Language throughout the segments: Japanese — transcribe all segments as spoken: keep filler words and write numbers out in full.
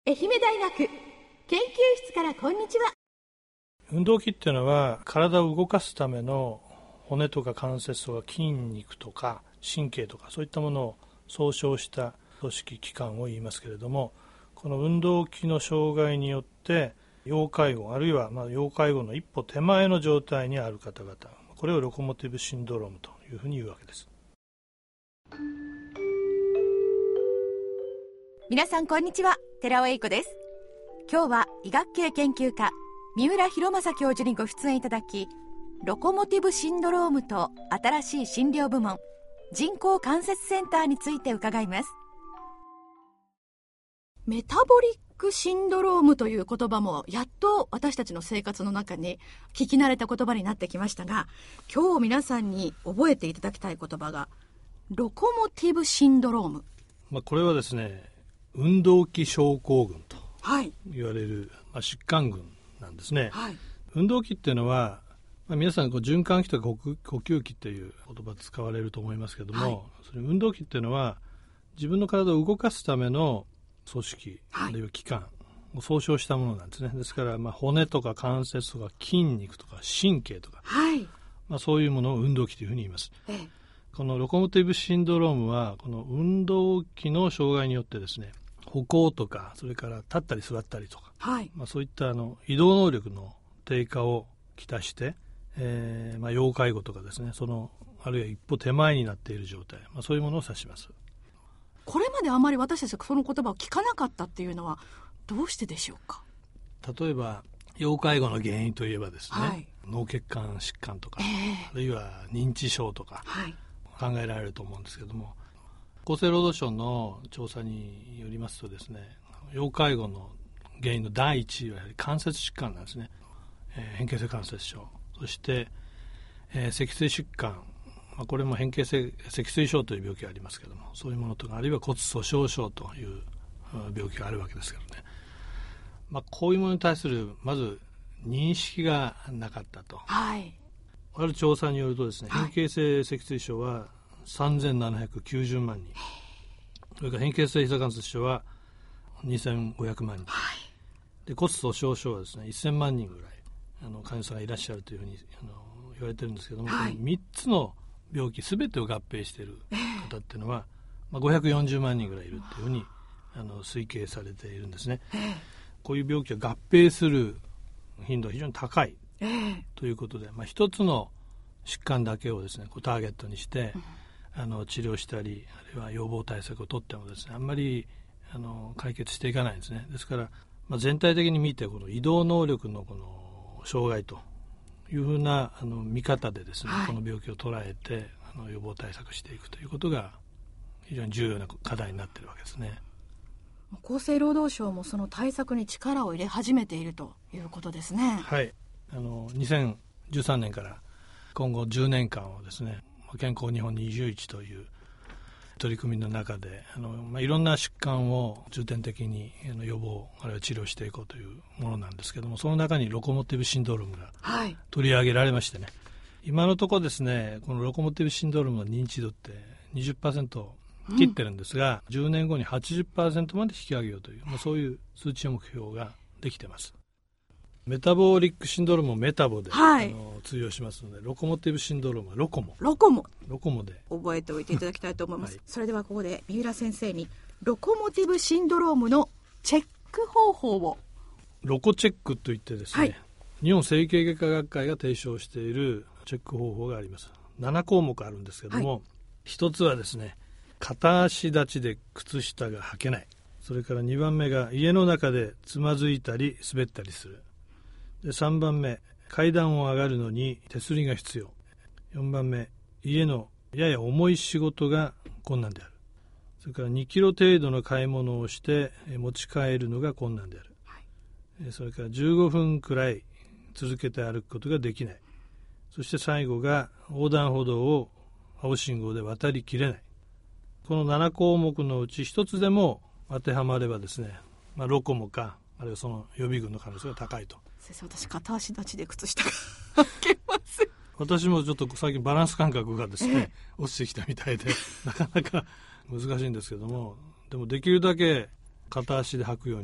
愛媛大学研究室からこんにちは。 運動器っていうのは体を動かすための骨とか関節とか筋肉とか神経とかそういったものを総称した組織器官を言いますけれども、この運動器の障害によって要介護あるいはまあ要介護の一歩手前の状態にある方々、これをロコモティブシンドロームというふうに言うわけです。 皆さんこんにちは、寺尾英子です。今日は医学系研究家三浦弘正教授にご出演いただき、ロコモティブシンドロームと新しい診療部門人工関節センターについて伺います。メタボリックシンドロームという言葉もやっと私たちの生活の中に聞き慣れた言葉になってきましたが、今日皆さんに覚えていただきたい言葉がロコモティブシンドローム、 まあ、これはですね、運動器症候群と言われる、はいまあ、疾患群なんですね、はい、運動器っていうのは、まあ、皆さんこう循環器とか呼吸器っていう言葉使われると思いますけども、はい、それ運動器っていうのは自分の体を動かすための組織、はい、あるいは器官を総称したものなんですね。ですから、まあ、骨とか関節とか筋肉とか神経とか、はいまあ、そういうものを運動器というふうに言います、ええ、このロコモティブシンドロームはこの運動器の障害によってですね、歩行とかそれから立ったり座ったりとか、はいまあ、そういったあの移動能力の低下をきたして、えーまあ、要介護とかですね、そのあるいは一歩手前になっている状態、まあ、そういうものを指します。 これまであまり私たちがその言葉を聞かなかったっていうのはどうしてでしょうか。 例えば要介護の原因といえばですね、はい、脳血管疾患とか、えー、あるいは認知症とか考えられると思うんですけども、厚生労働省の調査によりますとですね、要介護の原因の第一位はやはり関節疾患なんですね、えー、変形性関節症、そして、えー、脊椎疾患、まあ、これも変形性脊椎症という病気がありますけども、そういうものとか、あるいは骨粗しょう症という病気があるわけですけどね、まあ、こういうものに対するまず認識がなかったと、はい、ある調査によるとですね、変形性脊椎症はさんぜんななひゃくきゅうじゅうまんにん、それから変形性膝関節症はにせんごひゃくまんにん、はい、で骨粗しょう症はですねせんまんにんぐらいあの患者さんがいらっしゃるというふうにあの言われてるんですけども、はい、このみっつの病気すべてを合併している方っていうのは、まあ、ごひゃくよんじゅうまんにんぐらいいるというふうにあの推計されているんですね。こういう病気が合併する頻度が非常に高いということで、まあ、一つの疾患だけをですねこうターゲットにして、うんあの治療したり、あるいは予防対策を取ってもですね、あんまりあの解決していかないんですね。ですから、まあ、全体的に見てこの移動能力のこの障害というふうなあの見方でですね、はい、この病気を捉えてあの予防対策していくということが非常に重要な課題になっているわけですね。 厚生労働省もその対策に力を入れ始めているということですね。 はい、あのにせんじゅうさんねんから今後じゅうねんかんをですね、健康日本にじゅういちという取り組みの中であの、まあ、いろんな疾患を重点的にあの予防あるいは治療していこうというものなんですけども、その中にロコモティブシンドロームが取り上げられましてね、はい、今のところですね、このロコモティブシンドロームの認知度って にじゅっパーセント 切ってるんですが、うん、じゅうねんごに はちじゅっパーセント まで引き上げようという、まあ、そういう数値目標ができています。メタボリックシンドロームをメタボで、はい、あの通用しますので、ロコモティブシンドロームはロコモロコモロコモで覚えておいていただきたいと思います、はい、それではここで三浦先生にロコモティブシンドロームのチェック方法を。 ロコチェックといってですね、はい、日本整形外科学会が提唱しているチェック方法があります。ななこうもくあるんですけども、はい、一つはですね、片足立ちで靴下が履けない。それからにばんめが家の中でつまずいたり滑ったりする。でさんばんめ、階段を上がるのに手すりが必要。よんばんめ、家のやや重い仕事が困難である。それからにキロ程度の買い物をして持ち帰るのが困難である、はい、それからじゅうごふんくらい続けて歩くことができない。そして最後が横断歩道を青信号で渡りきれない。このななこうもくのうち一つでも当てはまればですね、まあ、ロコモかあるいはその予備軍の可能性が高いと。 先生、私片足立ちで靴下が履けません。 私もちょっと最近バランス感覚がですね、えー、落ちてきたみたいでなかなか難しいんですけども、でもできるだけ片足で履くように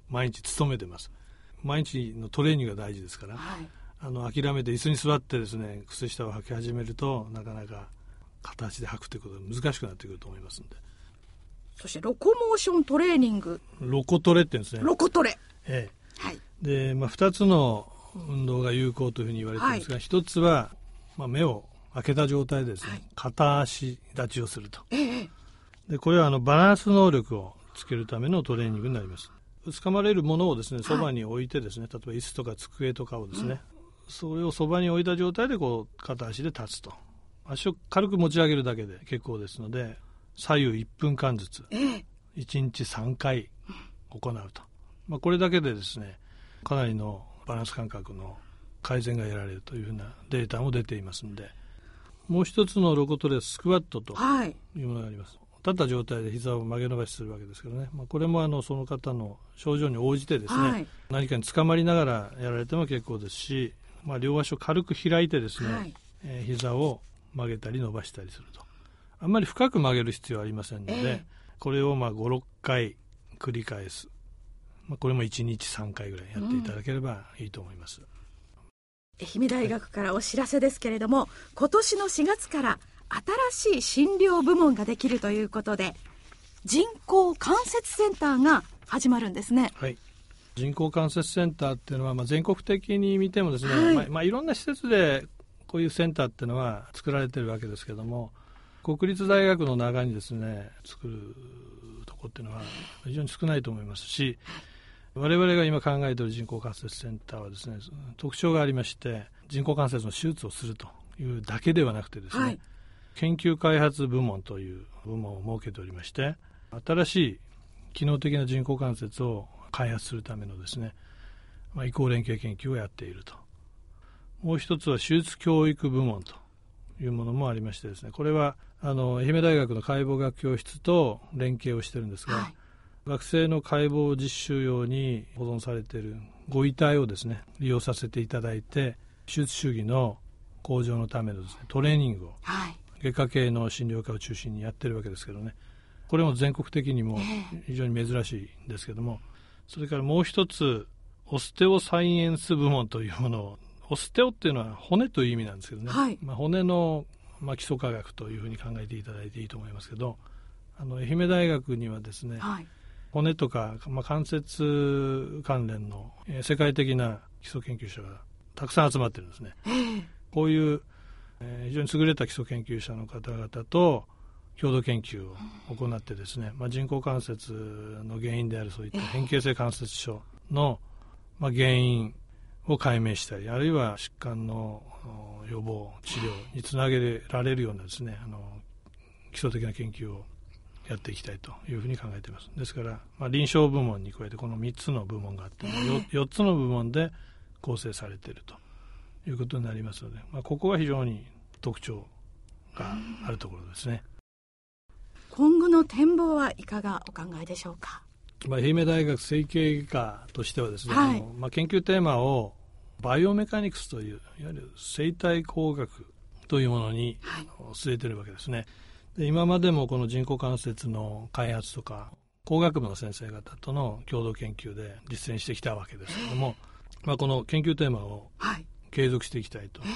毎日努めてます。毎日のトレーニングが大事ですから、はい、あの諦めて椅子に座ってですね靴下を履き始めるとなかなか片足で履くということが難しくなってくると思いますので。 そしてロコモーショントレーニング、 ロコトレって言うんですね。 ロコトレ、 ええ、はい。で、まあ、ふたつの運動が有効というふうに言われているんですが、はい、ひとつは、まあ、目を開けた状態でですね、はい、片足立ちをすると、ええ、でこれはあのバランス能力をつけるためのトレーニングになります。掴まれるものをですねそばに置いてですね、はい、例えば椅子とか机とかをですね、うん、それをそばに置いた状態でこう片足で立つと、足を軽く持ち上げるだけで結構ですので、左右いっぷんかんずついちにちさんかい行うと、まあ、これだけでですねかなりのバランス感覚の改善が得られるというふうなデータも出ていますので。もう一つのロコトレスクワットというものがあります、はい、立った状態で膝を曲げ伸ばしするわけですけどね、まあ、これもあのその方の症状に応じてですね、はい、何かにつかまりながらやられても結構ですし、まあ、両足を軽く開いてですね、はい、えー、膝を曲げたり伸ばしたりすると、あんまり深く曲げる必要はありませんので、えー、これをまあご、ろっかい繰り返す、まあ、これもいちにちさんかいぐらいやっていただければいいと思います、うん。 愛媛大学からお知らせですけれども、今年のしがつから新しい診療部門ができるということで、人工関節センターが始まるんですね。 はい、人工関節センターっていうのは、まあ、全国的に見てもですね、はい、まあまあ、いろんな施設でこういうセンターっていうのは作られてるわけですけども、国立大学の中にですね作るとこっていうのは非常に少ないと思いますし、我々が今考えている人工関節センターはですね特徴がありまして、人工関節の手術をするというだけではなくてですね、はい、研究開発部門という部門を設けておりまして、新しい機能的な人工関節を開発するためのですね、まあ、移行連携研究をやっていると。もう一つは手術教育部門というものもありましてですね、これはあの愛媛大学の解剖学教室と連携をしているんですが、はい、学生の解剖実習用に保存されているご遺体をですね利用させていただいて、手術主義の向上のためのですねトレーニングを、はい、外科系の診療科を中心にやってるわけですけどね、これも全国的にも非常に珍しいんですけども、それからもう一つオステオサイエンス部門というものを、オステオっていうのは骨という意味なんですけどね、はい、まあ、骨の、まあ、基礎科学というふうに考えていただいていいと思いますけど、あの愛媛大学にはですね、はい、骨とか、まあ、関節関連の、えー、世界的な基礎研究者がたくさん集まってるんですね。こういう、えー、非常に優れた基礎研究者の方々と共同研究を行ってですね、まあ、人工関節の原因であるそういった変形性関節症の、まあ、原因を解明したり、あるいは疾患の予防治療につなげられるようなですね、あの基礎的な研究をやっていきたいというふうに考えています。ですから、まあ、臨床部門に加えてこのみっつの部門があって、えー、よっつの部門で構成されているということになりますので、まあ、ここは非常に特徴があるところですね。 今後の展望はいかがお考えでしょうか。 まあ、愛媛大学整形外科としてはですね、はい、あのまあ、研究テーマをバイオメカニクスという、いわゆる生態工学というものに据えているわけですね。で、今までもこの人工関節の開発とか工学部の先生方との共同研究で実践してきたわけですけれども、まあ、この研究テーマを継続していきたいと、はい、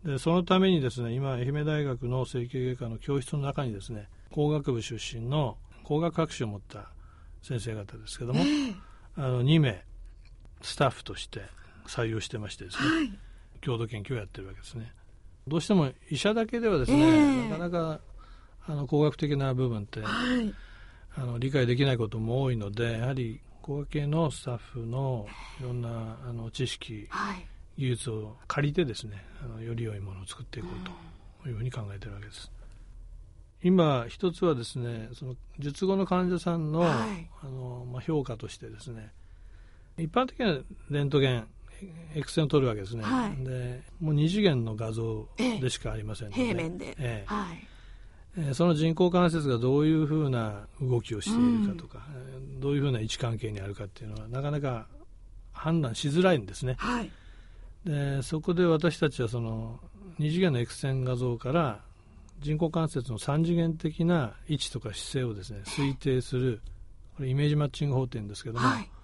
でそのためにですね、今愛媛大学の整形外科の教室の中にですね、工学部出身の工学博士を持った先生方ですけども、あのにめいスタッフとして採用してましてですね、はい、共同研究をやってるわけですね。どうしても医者だけではですね、えー、なかなかあの工学的な部分って、はい、あの理解できないことも多いので、やはり工学系のスタッフのいろんなあの知識、はい、技術を借りてですね、あのより良いものを作っていこうというふうに考えているわけです。今一つはですね、その術後の患者さんの、はい、あのまあ、評価としてですね、一般的なレントゲン、エクセンを取るわけですね、はい、でもうに次元の画像でしかありませんので、 平面で、ええ、はい、 えー、その人工関節がどういうふうな動きをしているかとか、うん、どういうふうな位置関係にあるかっていうのはなかなか判断しづらいんですね、はい、でそこで私たちはそのに次元のエクセン画像から人工関節のさん次元的な位置とか姿勢をですね推定する、これイメージマッチング法っていうんですけども、はい、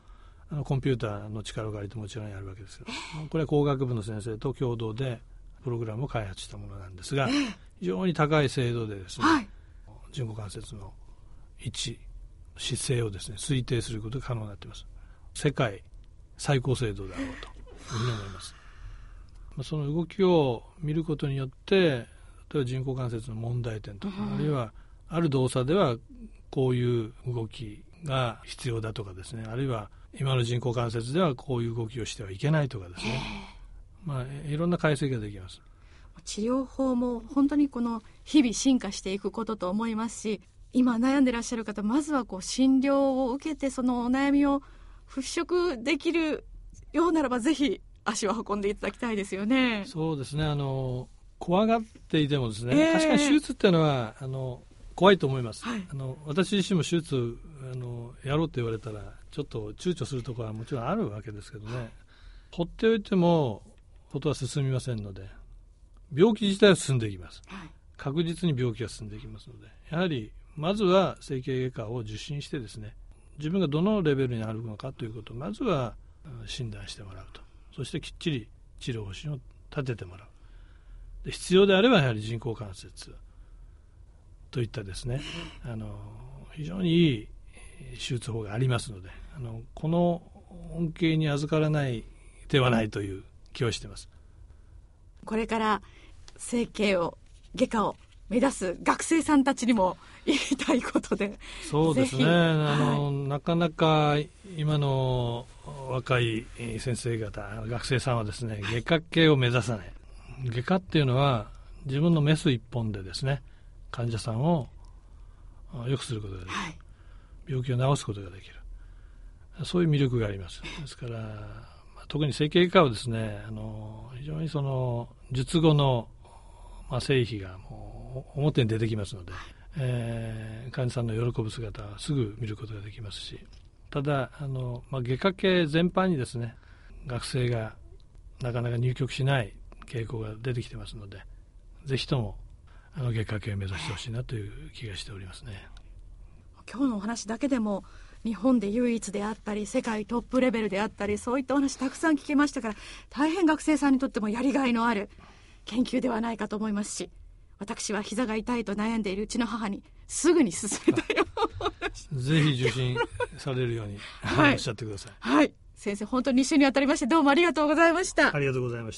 あのコンピューターの力を借りてもちろんやるわけですけど、これは工学部の先生と共同でプログラムを開発したものなんですが、非常に高い精度でですね、はい、人工関節の位置姿勢をですね推定することが可能になっています。世界最高精度だろうというふうに思います。その動きを見ることによって、例えば人工関節の問題点とか、うん、あるいはある動作ではこういう動きが必要だとかですね、あるいは今の人工関節ではこういう動きをしてはいけないとかですね、まあ、いろんな解析ができます。 治療法も本当にこの日々進化していくことと思いますし、今悩んでらっしゃる方、まずはこう診療を受けてそのお悩みを払拭できるようならば、ぜひ足を運んでいただきたいですよね。 そうですね、あの怖がっていてもですね、えー、確かに手術っていうのはあの怖いと思います、はい、あの私自身も手術あのやろうと言われたらちょっと躊躇するところはもちろんあるわけですけどね、はい、放っておいてもことは進みませんので、病気自体は進んでいきます、はい、確実に病気が進んでいきますので、やはりまずは整形外科を受診してですね、自分がどのレベルにあるのかということをまずは診断してもらうと、そしてきっちり治療方針を立ててもらう。で、必要であればやはり人工関節といったですね、あの非常にいい手術法がありますので、あのこの恩恵に預からない手はないという気はしています。 これから整形を外科を目指す学生さんたちにも言いたいことで。 そうですね、あの、はい、なかなか今の若い先生方、学生さんはですね、外科系を目指さない。外科っていうのは自分のメス一本でですね、患者さんを良くすることができる、はい、病気を治すことができる、そういう魅力があります。ですから、まあ、特に整形外科はですね、あの非常にその術後の、まあ、成否がもう表に出てきますので、えー、患者さんの喜ぶ姿はすぐ見ることができますし、ただあの、まあ、外科系全般にですね、学生がなかなか入局しない傾向が出てきてますので、ぜひともあの外科系を目指してほしいなという気がしておりますね。 今日のお話だけでも日本で唯一であったり世界トップレベルであったり、そういったお話たくさん聞けましたから、大変学生さんにとってもやりがいのある研究ではないかと思いますし、私は膝が痛いと悩んでいるうちの母にすぐに勧めたよぜひ受診されるように、はい、おっしゃってください。 はい、先生本当に一緒に当たりましてどうもありがとうございました。 ありがとうございました。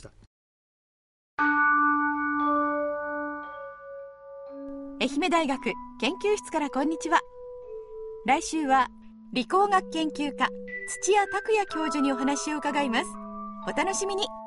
愛媛大学研究室からこんにちは。来週は理工学研究科土屋拓也教授にお話を伺います。お楽しみに。